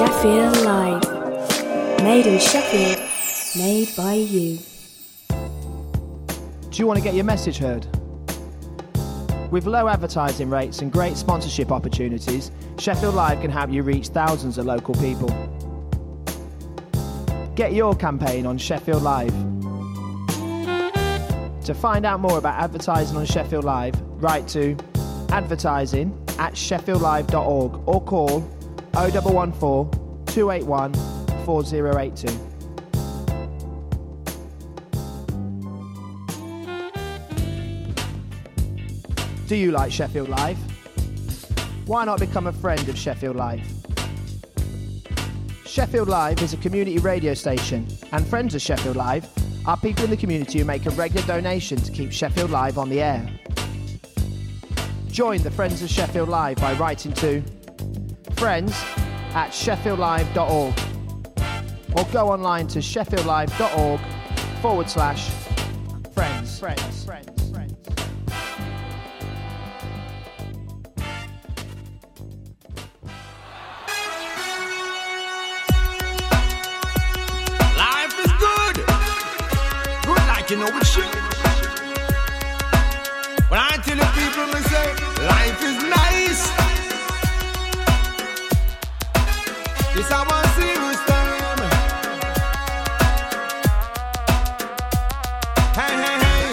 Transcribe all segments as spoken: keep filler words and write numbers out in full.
Sheffield Live. Made in Sheffield, made by you. Do you want to get your message heard? With low advertising rates and great sponsorship opportunities, Sheffield Live can help you reach thousands of local people. Get your campaign on Sheffield Live. To find out more about advertising on Sheffield Live, write to advertising at sheffield live dot org or call oh one one four, two eight one, four oh eight two. Do you like Sheffield Live? Why not become a friend of Sheffield Live? Sheffield Live is a community radio station, and friends of Sheffield Live are people in the community who make a regular donation to keep Sheffield Live on the air. Join the Friends of Sheffield Live by writing to friends at sheffield live dot org or go online to sheffield live dot org forward slash friends. Friends. Friends. Friends. Life is good. Good like you know it should. When I tell the people, me say, life is nice. This I want serious time. Hey, hey, hey.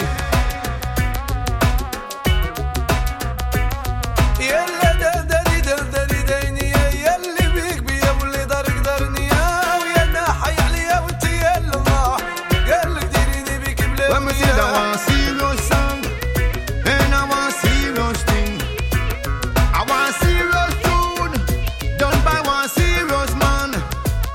Yalla da da di da da di da niya. Yalli bik bi yabli dar qdar niya. Yana hayali ya wti yalla Allah. Yalla dirini bik bla. When me say that one serious song, and I want serious thing. I want serious tune done by one serious man.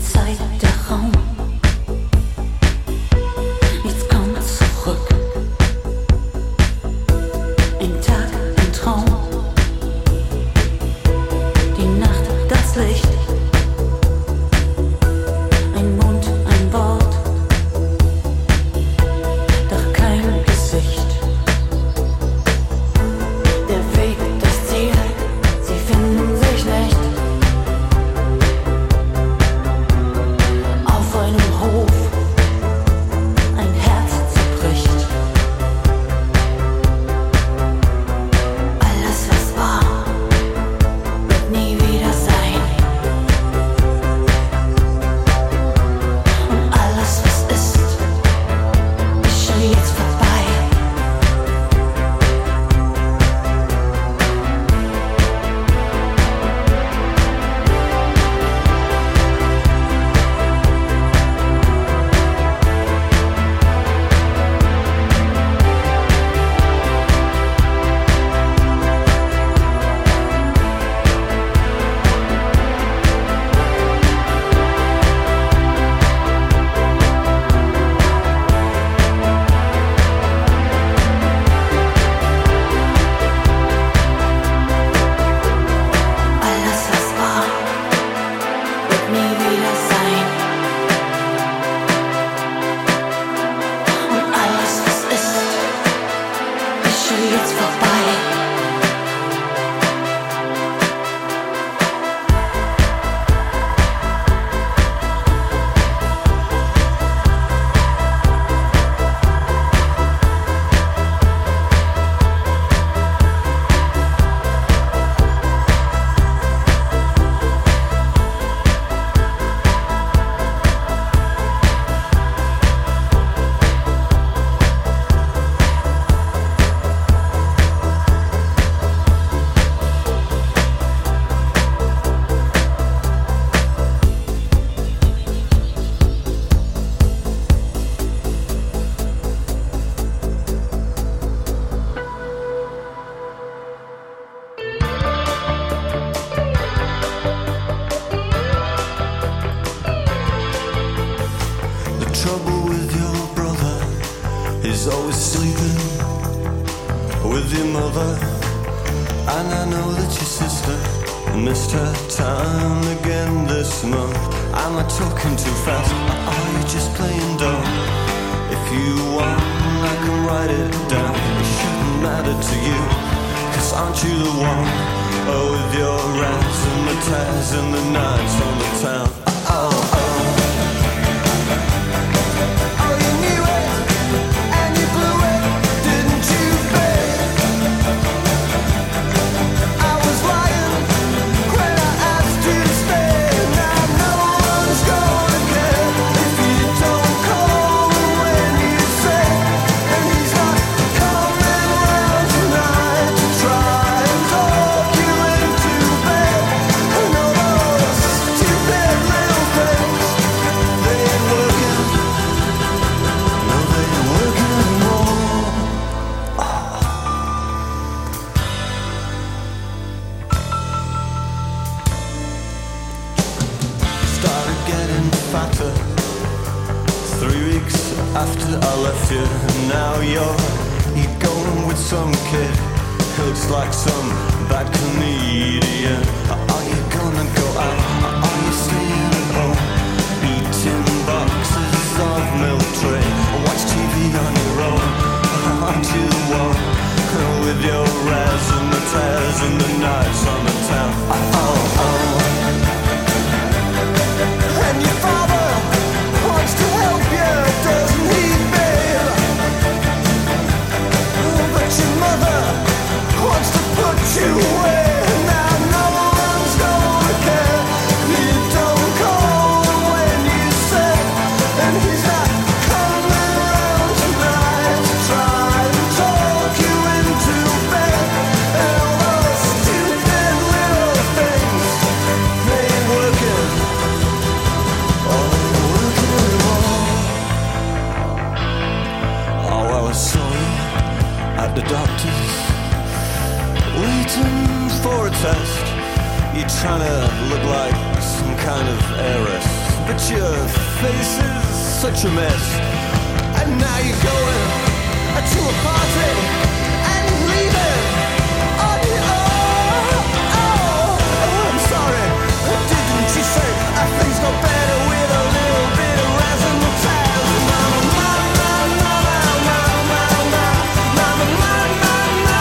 Zeit, der Raum. Nichts kommt zurück. Ein Tag, ein Traum. Die Nacht, das Licht. Ein Mund, ein Wort. Doch kein Gesicht. Der Weg, das Ziel, sie finden sich nicht. Auf einem Hof, ein Herz zerbricht. Alles, was war, wird nie wieder sein. Und alles, was ist, ist schon jetzt vorbei. Alles, was war, wird nie wieder sein. Und alles, was ist, ist schon jetzt vorbei. The trouble with your brother is always sleeping with your mother. And I know that your sister missed her time again this month. Am I talking too fast? Or are you just playing dumb? If you want, I can write it down. It shouldn't matter to you, cause aren't you the one? Oh, with your razzmatazz and the nights on the town. Oh, oh. Oh, you knew it, and you blew it, didn't you, babe? I was lying when I asked you to stay. Now no one's gonna care if you don't call when you say. And he's not coming round tonight to try and talk you into bed. And all those stupid little things, they ain't working. No, they ain't working anymore. Started getting fatter three weeks after I left you. And now you're you're going with some kid who looks like some bad comedian. Are you gonna go out? Are you staying at home? Eating boxes of milk tray. Watch T V on your own. Aren't you the one with your razzmatazz and the nights on the town? Oh, oh, oh. And your father wants to help you, doesn't he, babe? But your mother wants to put you away. Now no one's gonna care if you don't call when you say. And he's not coming around tonight to try and talk you into bed. And all those stupid little things, they ain't working. Oh, they ain't working anymore. Oh, I was sorry at the doctor's, waiting for a test. You're trying to look like some kind of heiress. but your face is such a mess. And now you're going to a party and leaving on your own. Oh, oh, I'm sorry, didn't you say things go better with a little bit of razzmatazz? Mama, mama, mama, mama, mama, mama, mama,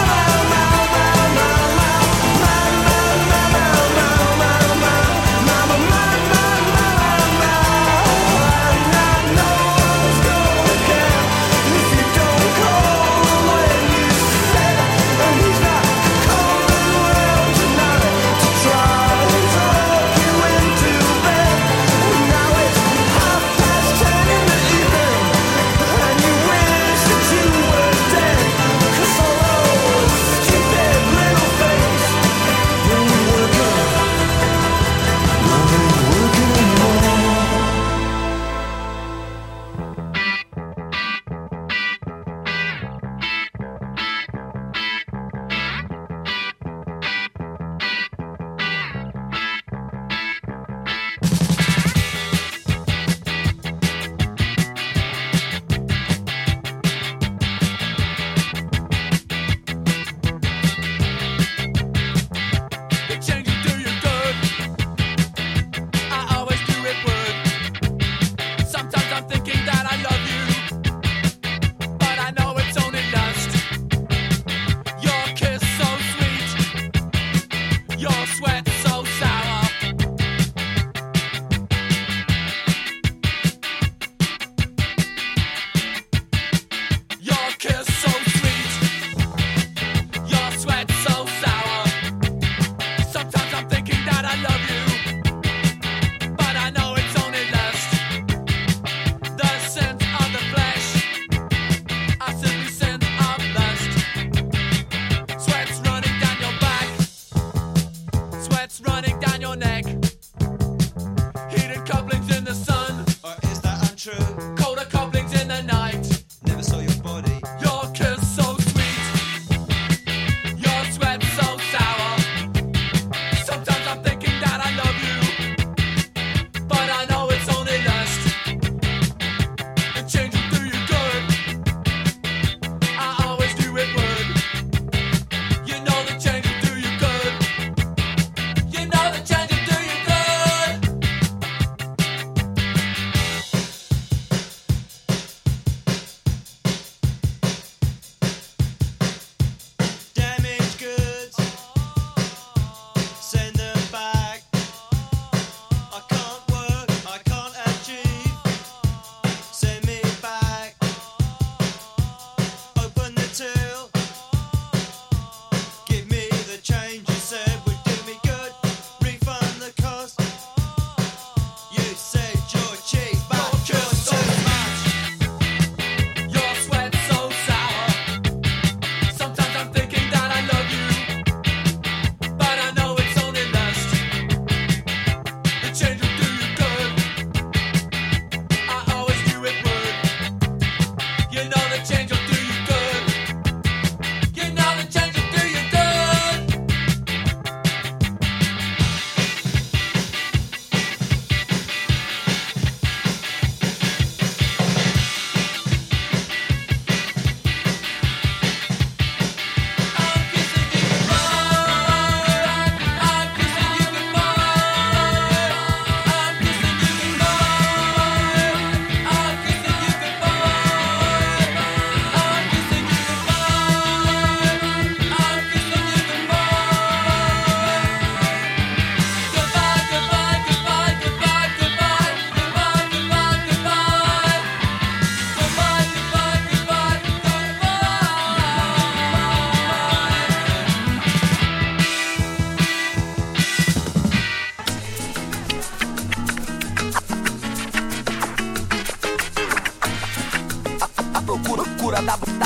procura da, da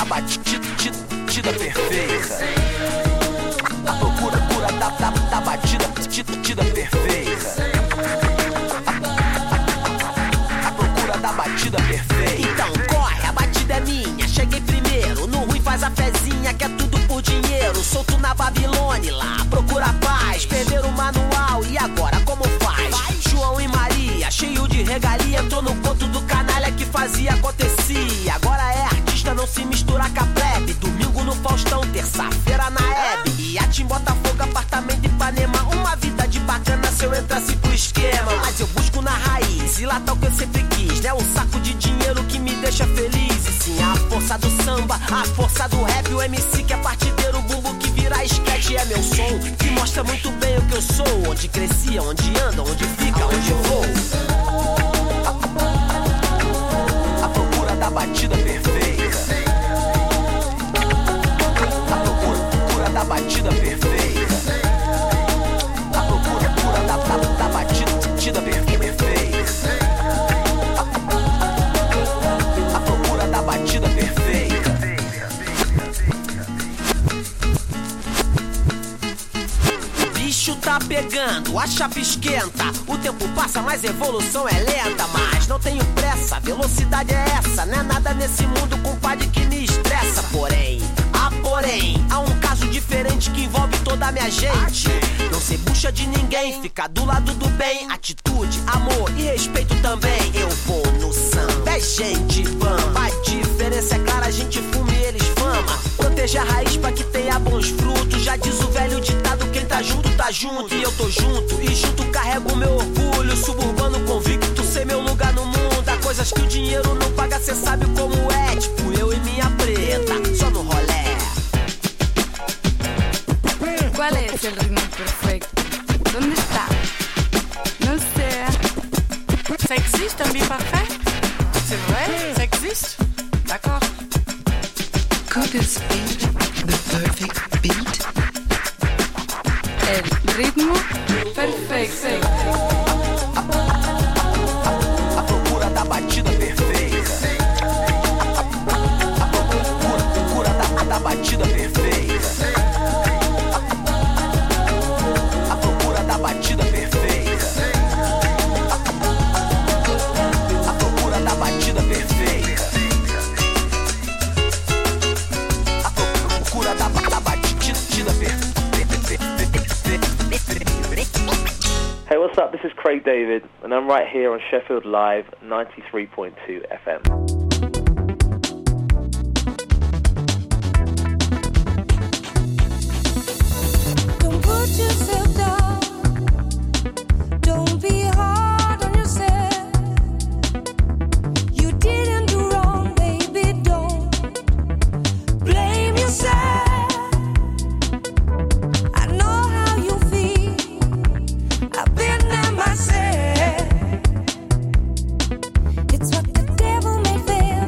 batida perfeita. A procura cura da, da, da batida, batida perfeita. A, a procura da batida perfeita. Então corre, a batida é minha, cheguei primeiro. No ruim faz a fezinha, que é tudo por dinheiro. Solto na Babilônia lá, procura paz. Perderam o manual e agora como faz? João e Maria, cheio de entrou no ponto do canalha que fazia acontecia. Agora é artista, não se mistura com a plebe. Domingo no Faustão, terça-feira na Hebe. E a Tim Botafogo, apartamento de Ipanema. Uma vida de bacana se eu entrasse pro esquema. Mas eu busco na raiz, e lá tá o que eu sempre quis. Não é um saco de dinheiro que me deixa feliz. E sim a força do samba, a força do rap. O M C que é partideiro, o bumbo que vira sketch. É meu som, que mostra muito bem o que eu sou. Onde crescia, onde anda, onde fica, onde vou. A procura da batida perfeita. A procura, procura da batida perfeita. A procura, procura da, da, da batida, batida perfeita. A procura da batida perfeita. O bicho tá pegando, a chapa esquenta. O tempo passa, mas a evolução é lenta. Mas não tenho pressa, velocidade é essa. Não é nada nesse mundo, compadre, que me estressa. Porém, ah, porém, há um caso diferente que envolve toda a minha gente. Não ser bucha de ninguém, fica do lado do bem. Atitude, amor e respeito também. Eu vou no samba, é gente fama. A diferença é clara, a gente fuma e eles fama. Proteja a raiz pra que tenha bons frutos. Já diz o velho ditado, quem tá junto, tá junto. E eu tô junto, e junto carrego meu orgulho. Suburbano convicto, sei meu lugar no mundo. Há coisas que o dinheiro não paga, cê sabe como é. Tipo eu e minha preta, só no rolé. ¿Cuál es el ritmo perfecto? ¿Dónde está? No sé. Ça existe un beat parfait? C'est vrai? Ça existe? D'accord. Could this be the perfect beat? El ritmo perfecto. A procura da batida perfeita. A procura, procura da, da batida perfeita. A procura da batida perfeita. A procura da batida perfeita. A procura da, da batida perfeita. Hey, what's up? This is Craig David, and I'm right here on Sheffield Live ninety-three point two F M. Don't put yourself down. Don't be hard on yourself. You didn't do wrong, baby. Don't blame yourself. I know how you feel. I've been there myself. It's what the devil may feel.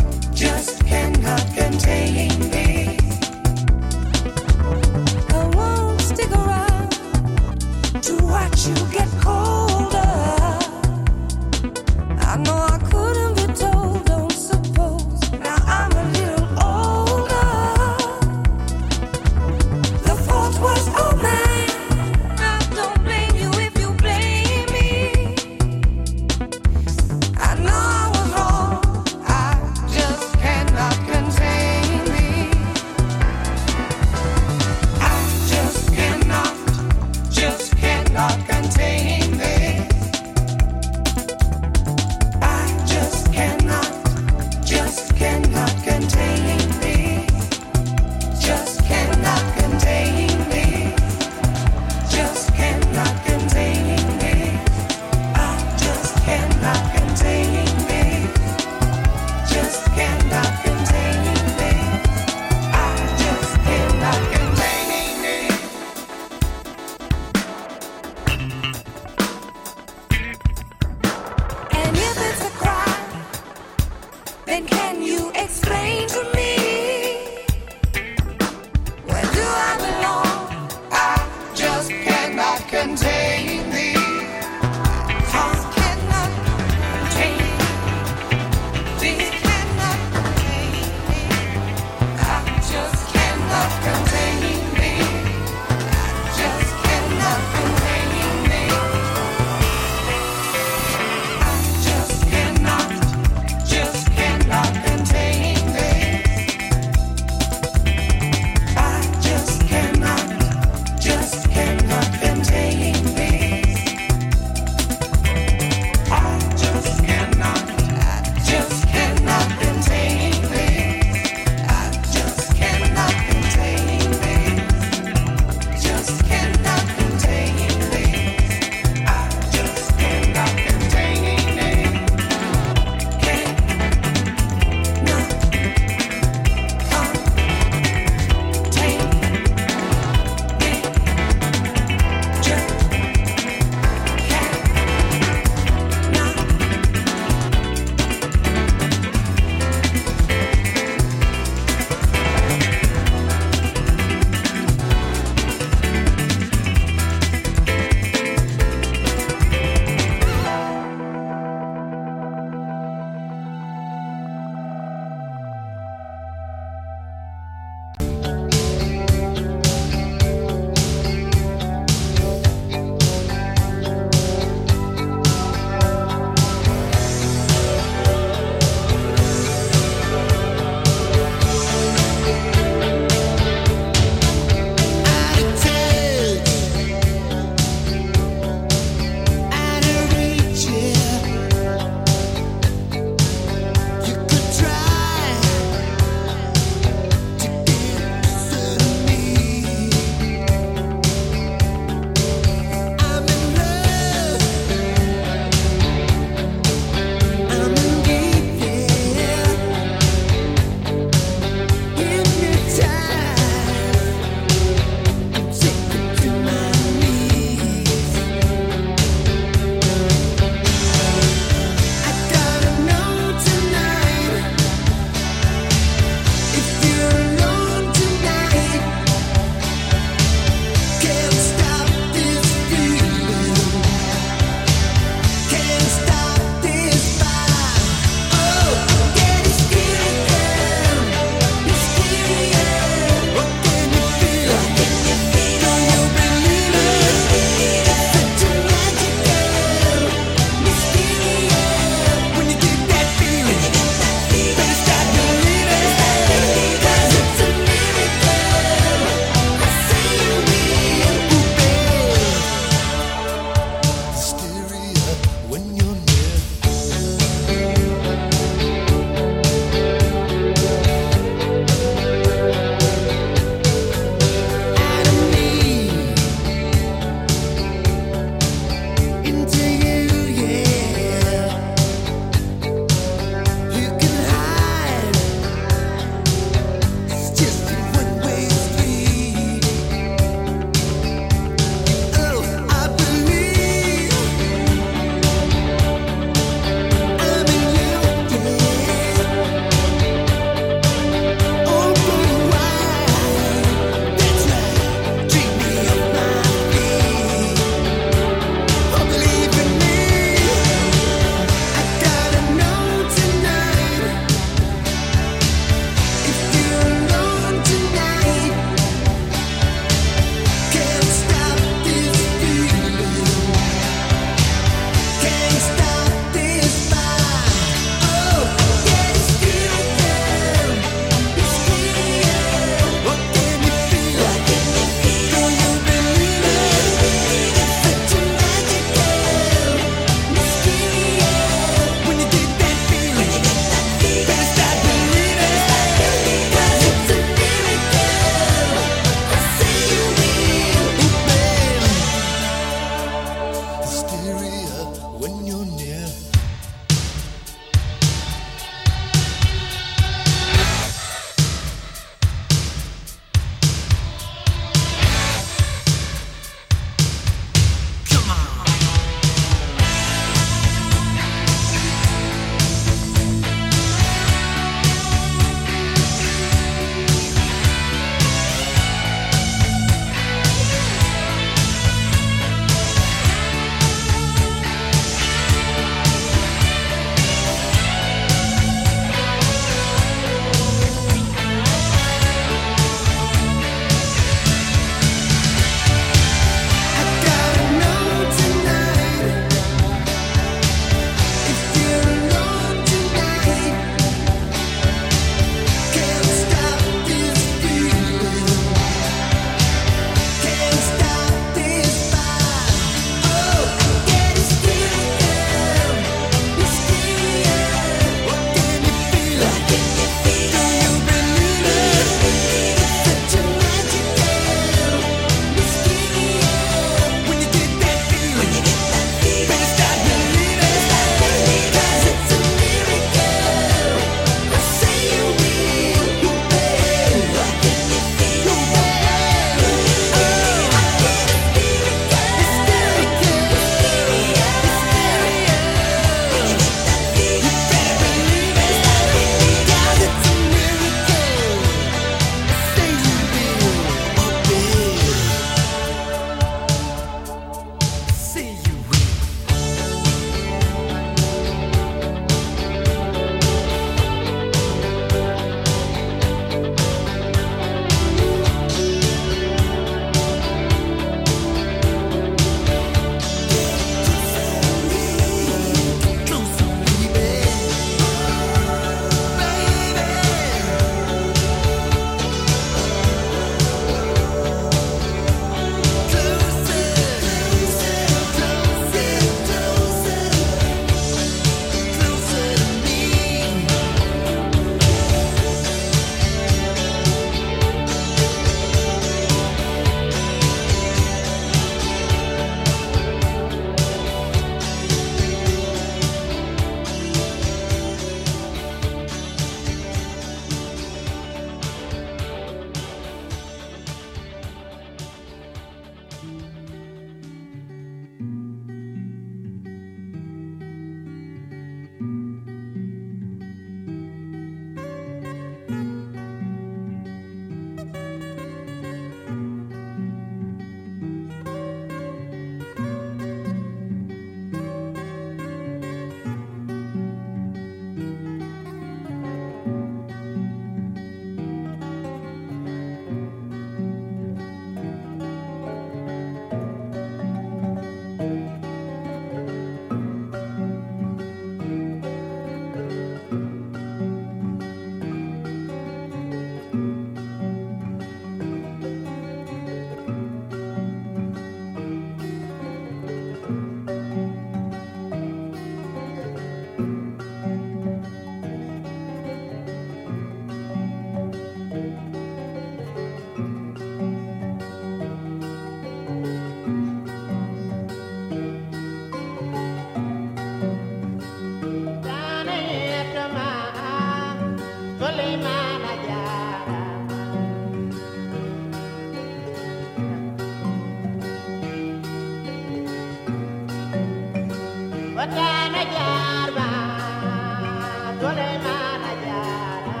Watana jarba, Suleimana jara.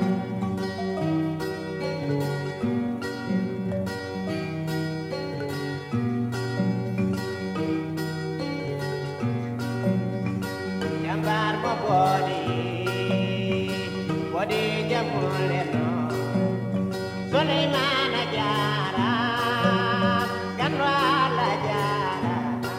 Jambar mo body, body jamuleno. Suleimana jara, Ganwala jara.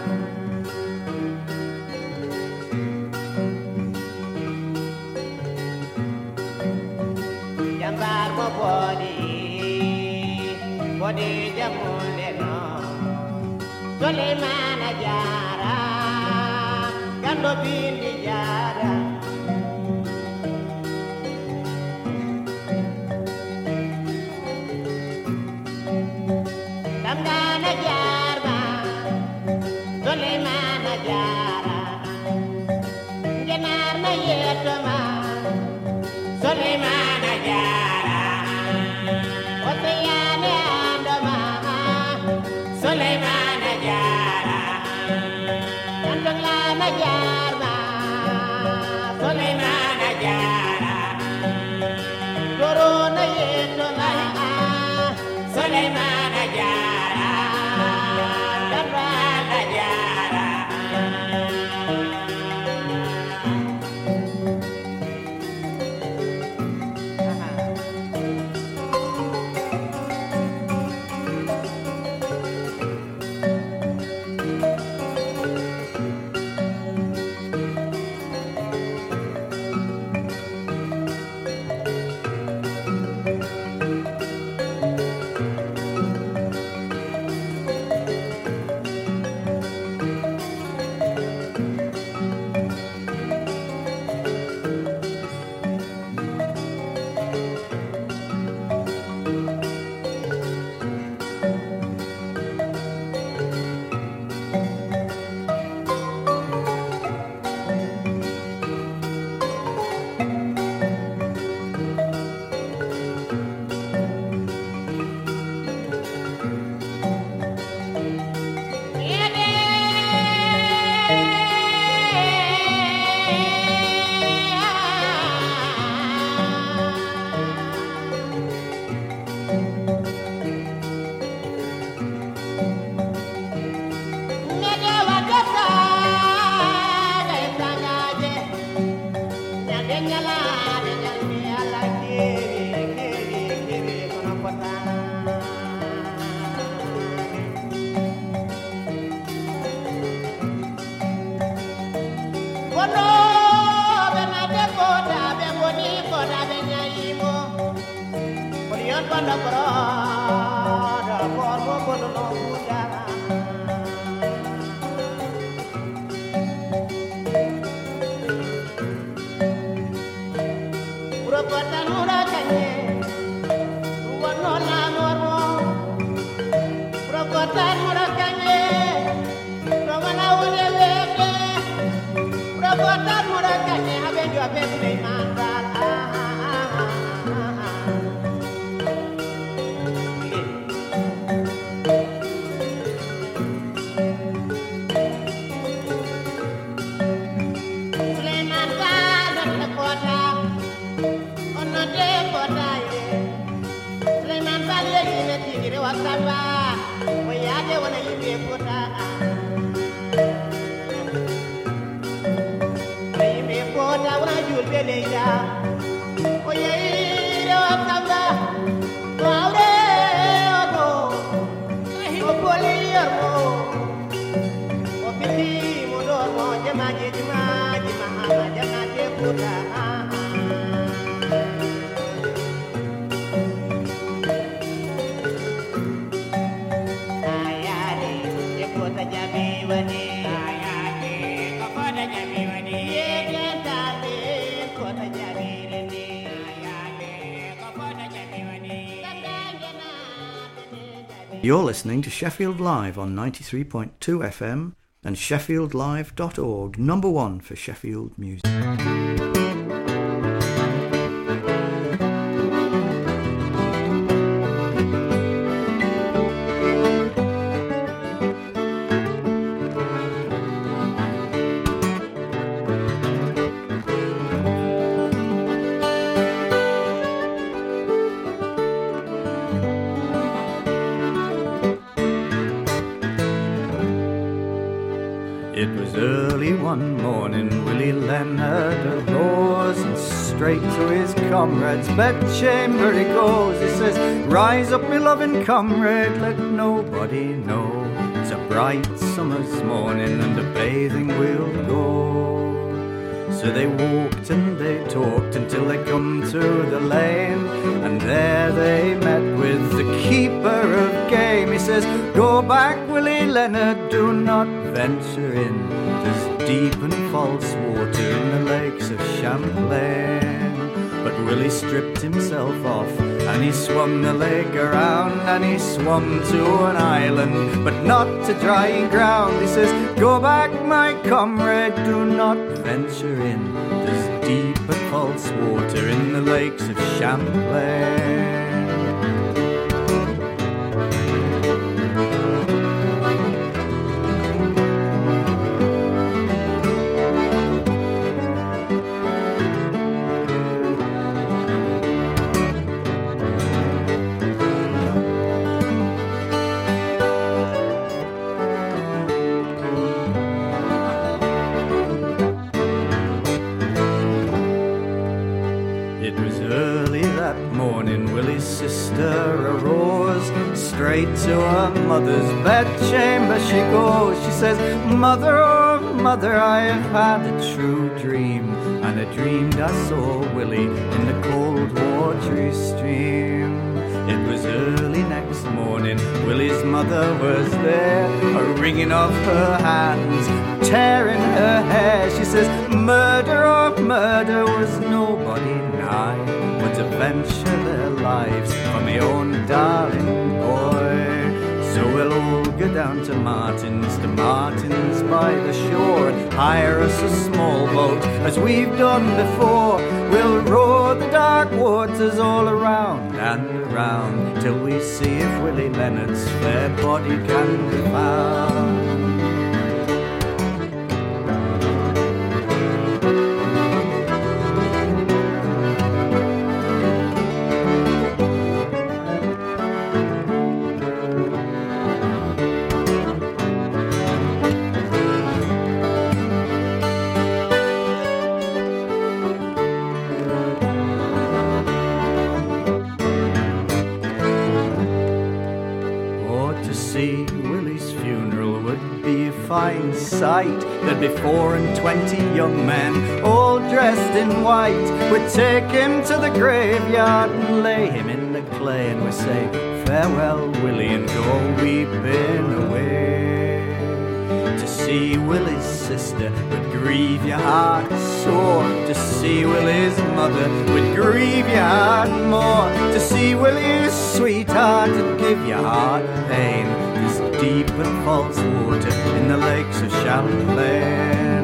Jambar mo body, body jamuleno. Suleimana jara, Gando bindi jara. Damdana jarba, Suleimana jara. Ngenar na yetoma, Suleimana jara. Oteyane andoma, Suleimana jara. Kandongla jarba, Suleimana jara. Corona yetoma, Suleimana jara. Damdana jara. You're listening to Sheffield Live on ninety-three point two F M and sheffield live dot org, number one for Sheffield music. early one morning, Willie Leonard arose and straight to his comrade's bedchamber he goes. He says, rise up, me loving comrade, let nobody know. It's a bright summer's morning and a bathing we'll go. So they walked and they talked until they come to the lane, and there they met with the keeper of game. He says, go back, Willie Leonard, do not venture in. There's deep and false water in the lakes of Champlain. But Willie stripped himself off and he swum the lake around, and he swum to an island, but not to dry ground. He says, go back, my comrade, do not venture in. There's deep and false water in the lakes of Champlain. Straight to her mother's bedchamber she goes. She says, mother, oh mother, I have had a true dream, and I dreamed I saw Willie in the cold watery stream. It was early next morning, Willie's mother was there, a wringing of her hands, tearing her hair. She says, murder, oh murder, was nobody nigh, but to venture their lives for me own darling boy. So we'll all go down to Martin's, to Martin's by the shore, and hire us a small boat as we've done before. We'll roar the dark waters all around and around till we see if Willie Leonard's fair body can be found. Fine sight, there'd be four and twenty young men, all dressed in white. We'd take him to the graveyard and lay him in the clay, and we'd say, farewell, Willie, and go weeping away. To see Willie's sister would grieve your heart sore. To see Willie's mother would grieve your heart more. To see Willie's sweetheart would give your heart pain. There's deep and false water in the lakes of Champlain.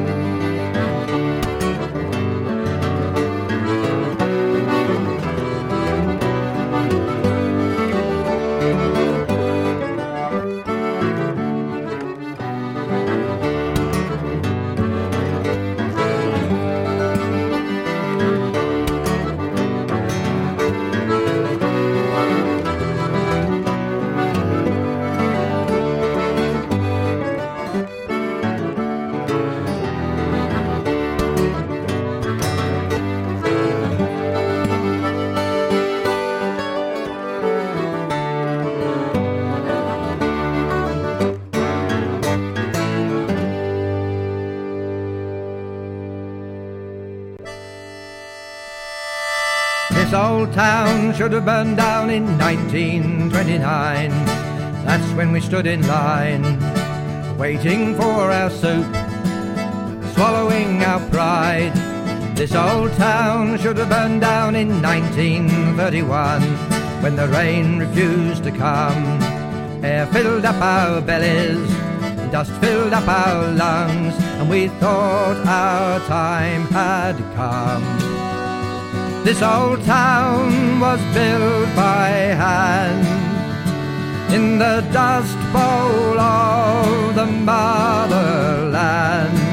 This old town should have burned down in nineteen twenty-nine. That's when we stood in line, waiting for our soup, swallowing our pride. This old town should have burned down in nineteen thirty-one, when the rain refused to come. Air filled up our bellies, dust filled up our lungs, and we thought our time had come. This old town was built by hand in the dust bowl of the motherland.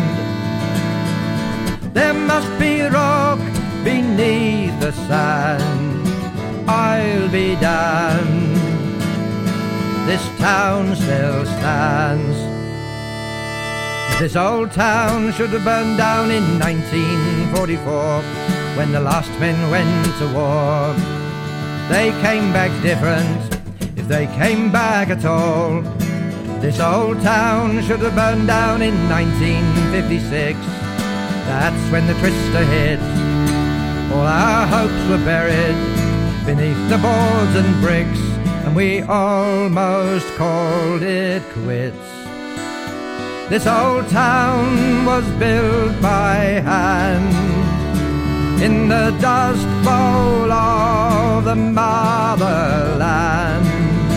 There must be rock beneath the sand, I'll be damned, this town still stands. This old town should have burned down in nineteen forty-four when the last men went to war. They came back different, if they came back at all. This old town should have burned down in nineteen fifty-six. That's when the twister hit. All our hopes were buried beneath the boards and bricks, and we almost called it quits. This old town was built by hand in the dust bowl of the motherland.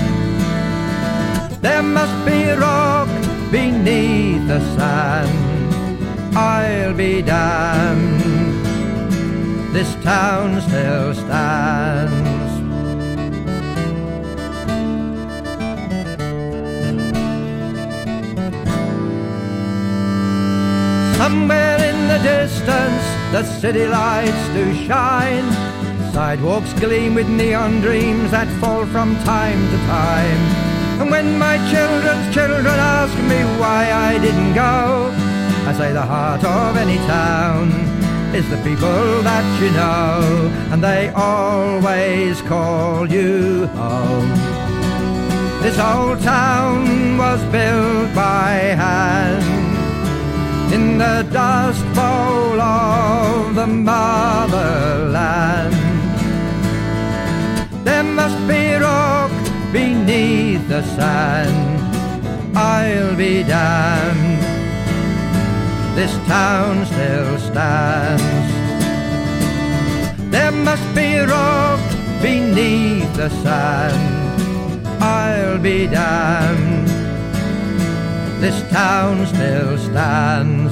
There must be rock beneath the sand, I'll be damned, this town still stands. Somewhere in the distance the city lights do shine, sidewalks gleam with neon dreams that fall from time to time. And when my children's children ask me why I didn't go, I say the heart of any town is the people that you know, and they always call you home. This old town was built by hand in the dust bowl of the motherland. There must be rock beneath the sand, I'll be damned, this town still stands. There must be rock beneath the sand, I'll be damned, this town still stands.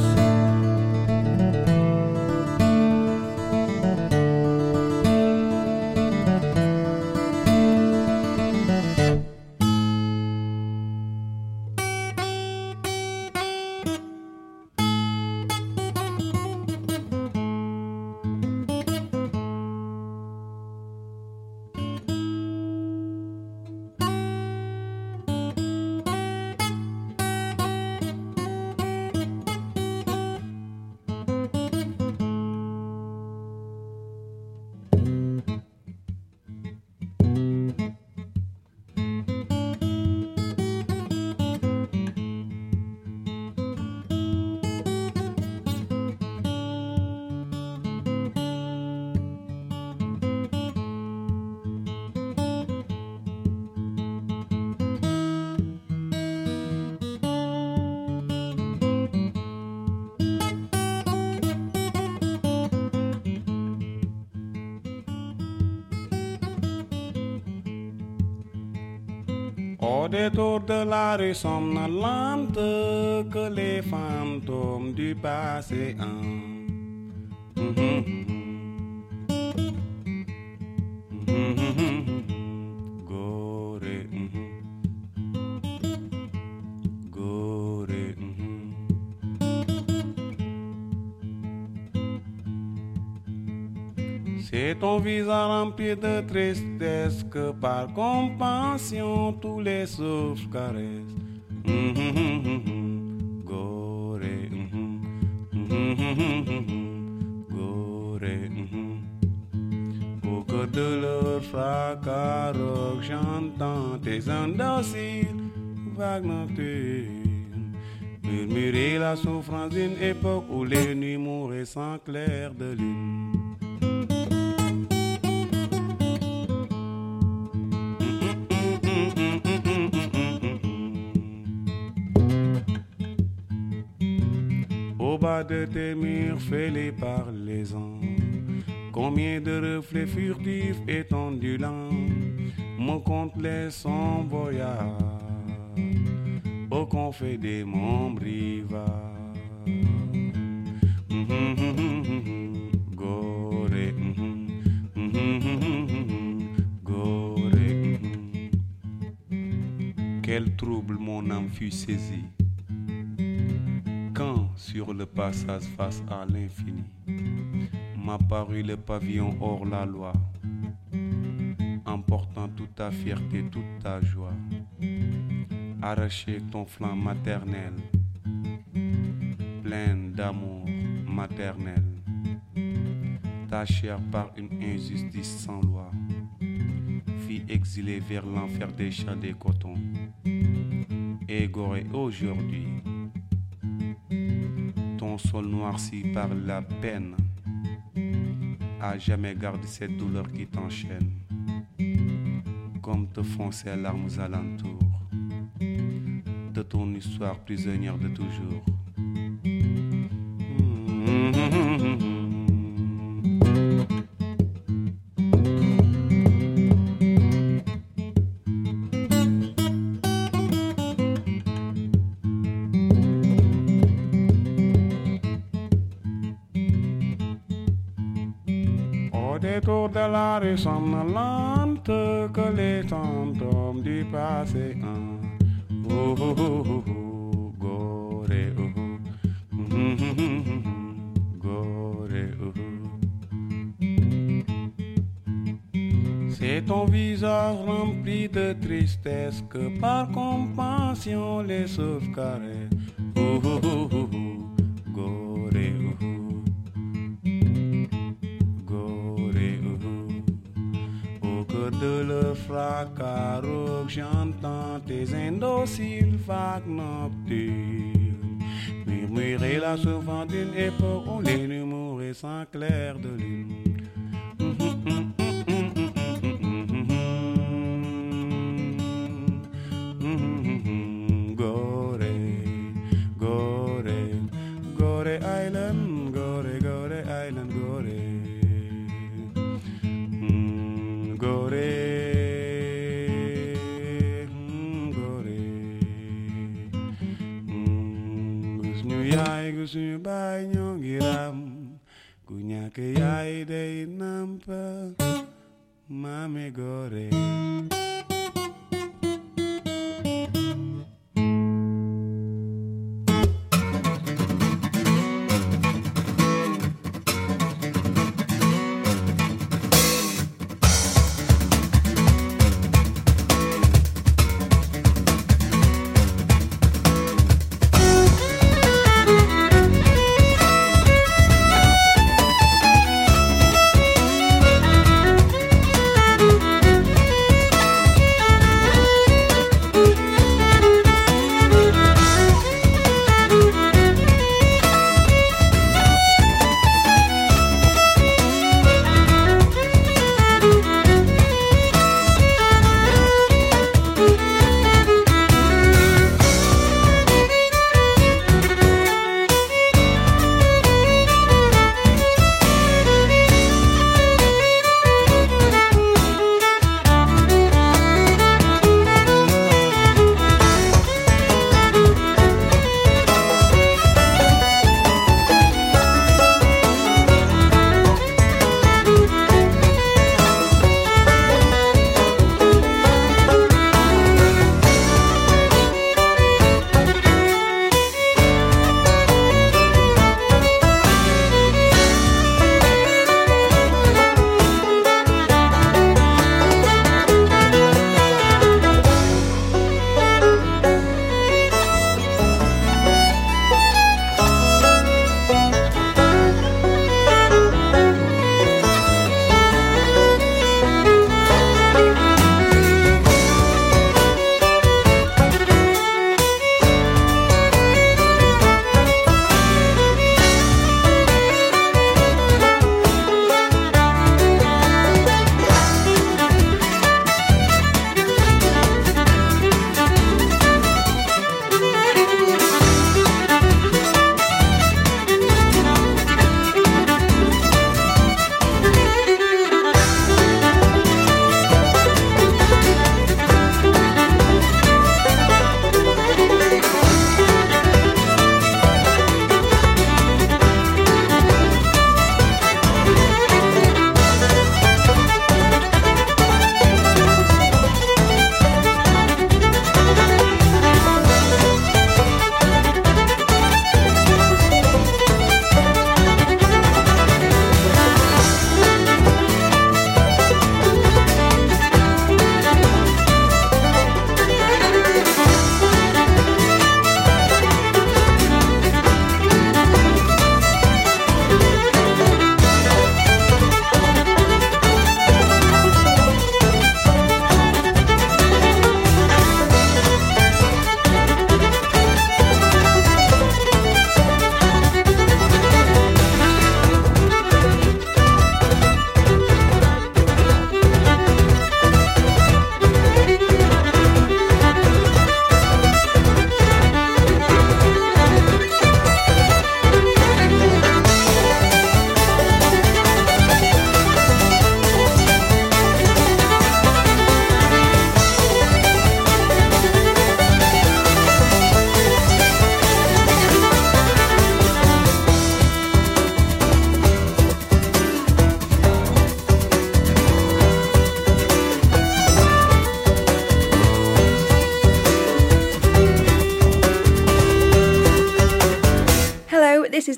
Au détour de la rue somnolente que les fantômes du passé hantent. Mm-hmm. Mm-hmm. Gorée, mm-hmm. Gorée, mm-hmm. C'est ton visage rempli de tristesse que par compassion tous les souffles caressent. Mm-hmm. Gorée, mm-hmm. Mm-hmm. Gorée, mm-hmm. Pour que de leur fracas rock j'entends tes indociles vagues nocturnes murmurer la souffrance d'une époque où les nuits mouraient sans clair de lune. Au bas de tes murs fêlés par les ans, combien de reflets furtifs et ondulants me content les son voyage au confé des monts brivards. Gorée, Gorée, quel trouble mon âme fut saisie quand, sur le passage face à l'infini, m'apparut le pavillon hors la loi, emportant toute ta fierté, toute ta joie, arraché ton flanc maternel, pleine d'amour maternel, ta chair par une injustice sans loi, fille exilée vers l'enfer des champs des cotons, égorée aujourd'hui, ton sol noirci par la peine, à jamais garder cette douleur qui t'enchaîne, comme te font ces larmes aux alentours de ton histoire prisonnière de toujours. Au détour de la rue somnolente que les fantômes du passé hein. Oh, oh, oh, oh, oh, gore, oh, oh. Mm, mm, mm, mm, gore, oh, oh. C'est ton visage rempli de tristesse que par compassion les sauvegarde. Oh, oh, oh, oh, oh, gore, oh, oh. Gore, oh, oh. Au cœur de le fracas rauque, j'entends tes indociles vagues nocturnes murmurer la souffrance d'une époque où les nuits mouraient sans clair de lune. Gore, Gore, Gore Island, Gore, Gore Island, Gore. Mm, Gore, mm, Gore. Mm, gus ñu yaay gus ñu baay ñoo ngi ram, ku ñàkk yaay day namp, Mami Gore.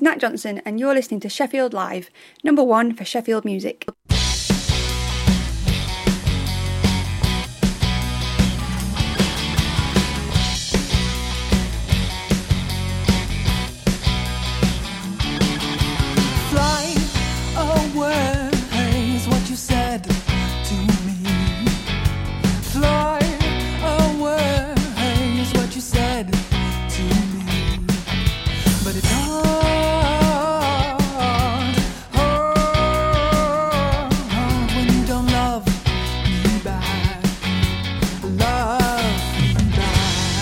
Nat Johnson, and you're listening to Sheffield Live, number one for Sheffield music. Fly away is what you said to me. Fly away is what you said to me. But it's hard, hard when you don't love me back. Love me back.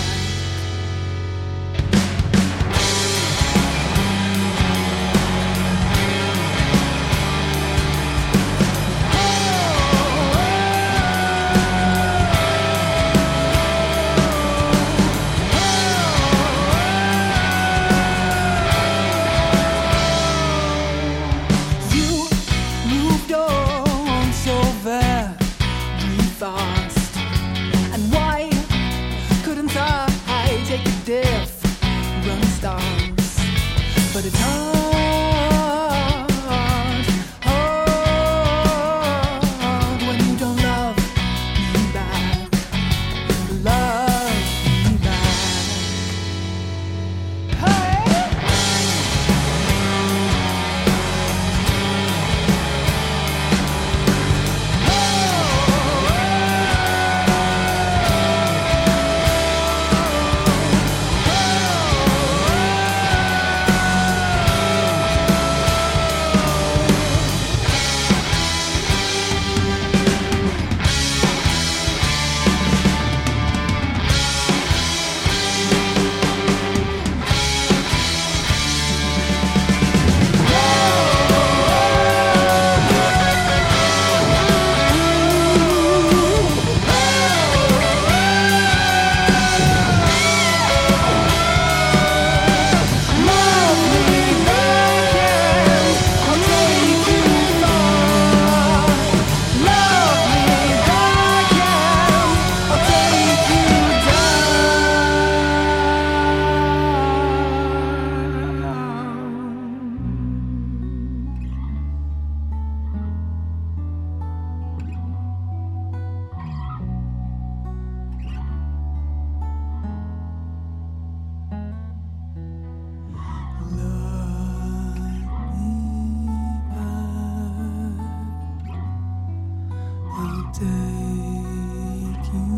You moved on so very fast, and why couldn't I take a different stance? But it's hard, hard when you don't love me back. Love me back. I'll take you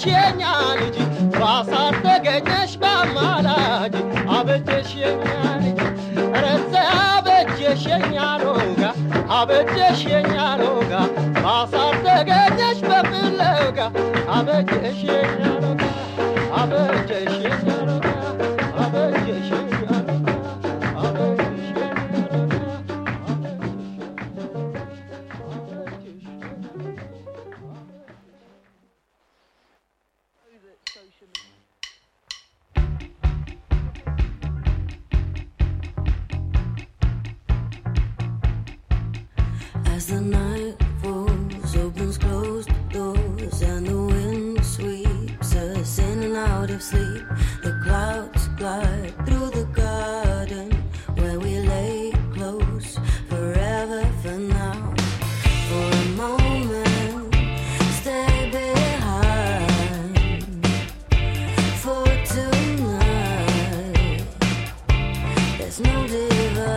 አበጀሽ የኛ ልጅ ባሳደገኘሽ በማላጅ አበጀሽ የኛ ልጅ ረዘ አበጀሽ የኛ ሮጋ አበጀሽ የኛ ሮጋ ባሳደገኘሽ በፍለጋ አበጀሽ የኛ ሮጋ አበጀሽ የኛ ሮጋ አበጀሽ የኛ ሮጋ አበጀሽ As the night falls, opens closed doors, and the wind sweeps us in and out of sleep. The clouds glide through the garden where we lay close forever for now. For a moment, stay behind. For tonight, there's no divide.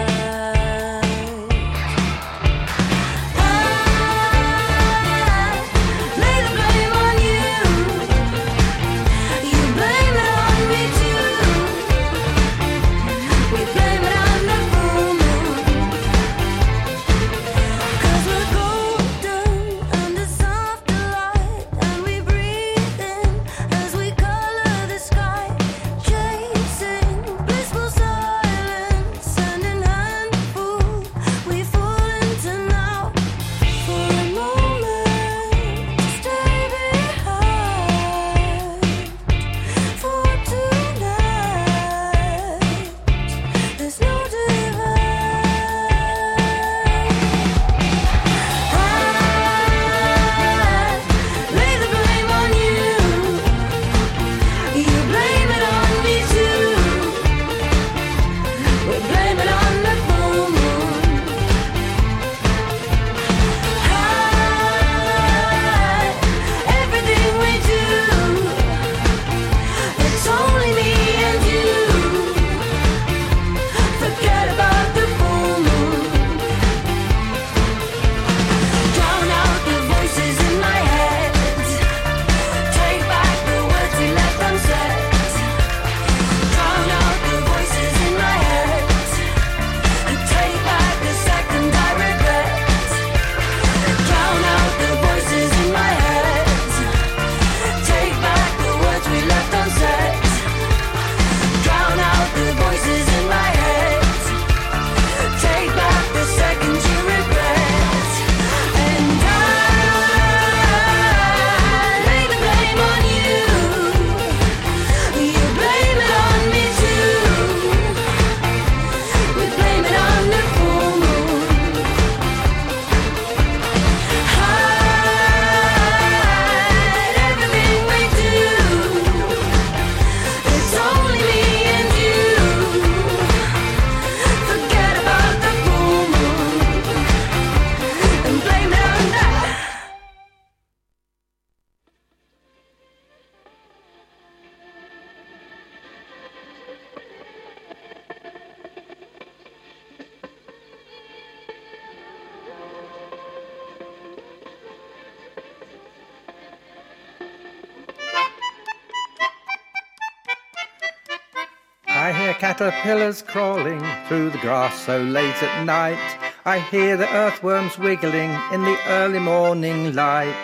I hear caterpillars crawling through the grass so late at night. I hear the earthworms wiggling in the early morning light.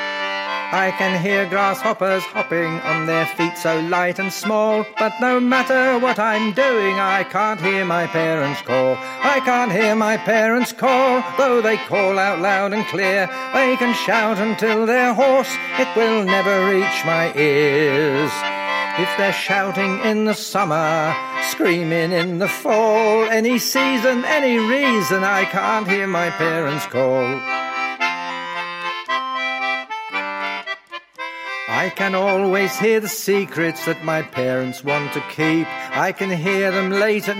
I can hear grasshoppers hopping on their feet so light and small. But no matter what I'm doing, I can't hear my parents call. I can't hear my parents call, though they call out loud and clear. They can shout until they're hoarse, it will never reach my ears. If they're shouting in the summer, screaming in the fall, any season, any reason, I can't hear my parents call. I can always hear the secrets that my parents want to keep. I can hear them late at